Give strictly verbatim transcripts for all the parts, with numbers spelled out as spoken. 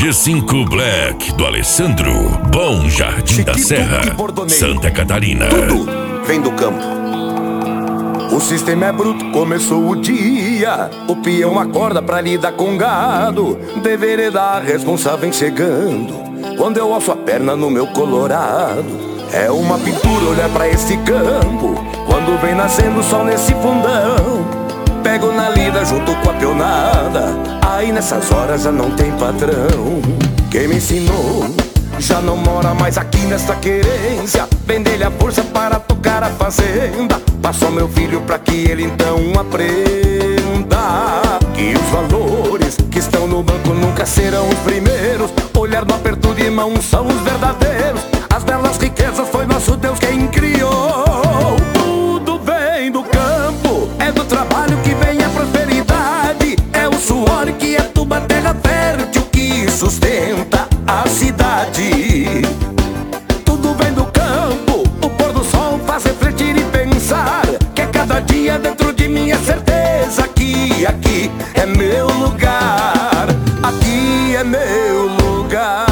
G cinco Black do Alessandro. Bom Jardim da Serra, Santa Catarina. Tudo vem do campo. O sistema é bruto, começou o dia. O peão acorda pra lidar com gado. Deveria dar responsa vem chegando. Quando eu alço a perna no meu colorado. É uma pintura olhar pra esse campo. Quando vem nascendo o sol nesse fundão. Pego na lida junto com a peonada. Aí nessas horas já não tem patrão. Quem me ensinou já não mora mais aqui nesta querência. Vender-lhe a força para tocar a fazenda. Passou meu filho pra que ele então aprenda que os valores que estão no banco nunca serão os primeiros. Olhar no aperto de mão são os verdadeiros. As belas riquezas foi nosso Deus quem criou. Tudo vem do campo, é do trabalho que vem a prosperidade. É o suor que aduba a terra fértil que sustenta a cidade. Tudo vem do campo, o pôr do sol faz refletir e pensar que é cada dia dentro de mim é certeza que aqui é meu lugar. Aqui é meu lugar.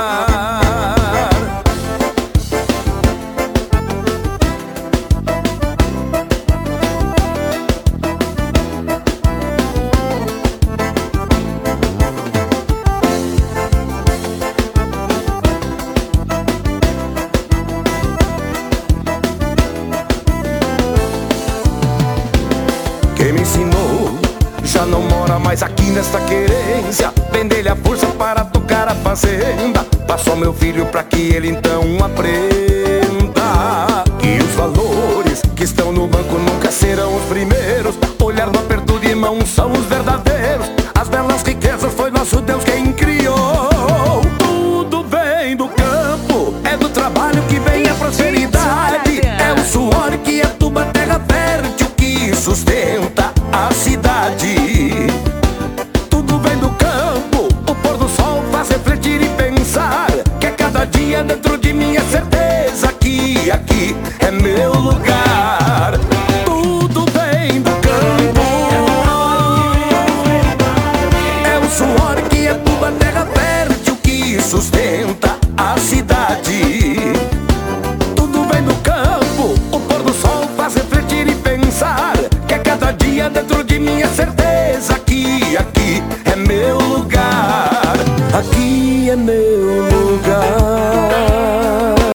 Quem me ensinou já não mora mais aqui nesta querência. Vender-lhe a força para tocar a fazenda. Passou meu filho pra que ele então aprenda que os valores que estão no banco nunca serão os primeiros. Olhar no aperto de mão são os verdadeiros. As belas riquezas foi nosso Deus quem criou. Tudo vem do campo, é do trabalho que vem a prosperidade. É o suor que aduba a terra fértil que sustenta a cidade.